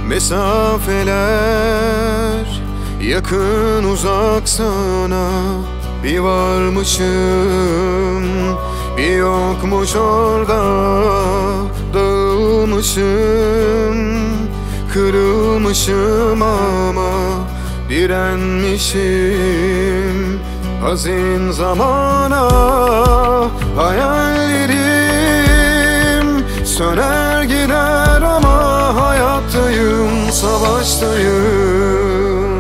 Mesafeler yakın uzak sana. Bir varmışım, bir yokmuş orada. Dağılmışım, kırılmışım ama direnmişim hazin zamana. Hayallerim söner gider ama hayattayım, savaştayım.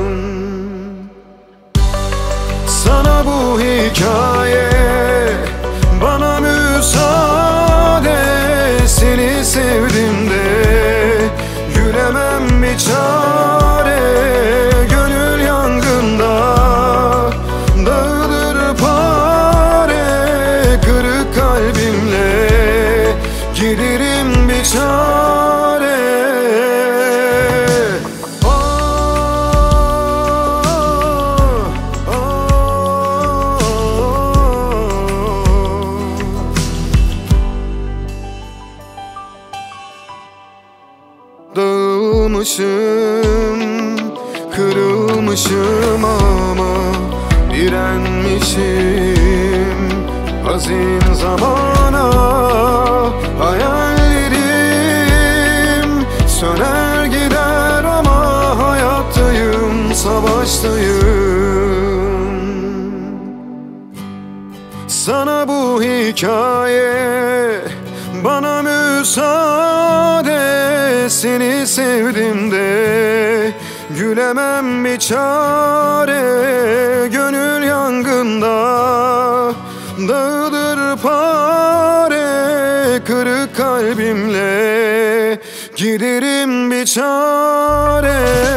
Sana bu hikaye, bana müsaade. Seni sevdim de gülemem bir çare. Gönül yangında dağılır pare. Kırık kalbimle giderim bir çare. Dağılmışım, kırılmışım ama direnmişim hazin zamana. Hayallerim söner gider ama hayattayım, savaştayım. Sana bu hikaye, bana müsaade. Seni sevdim de gülemem bir çare. Gönül yangında dağılır pare. Kırık kalbimle giderim bir çare.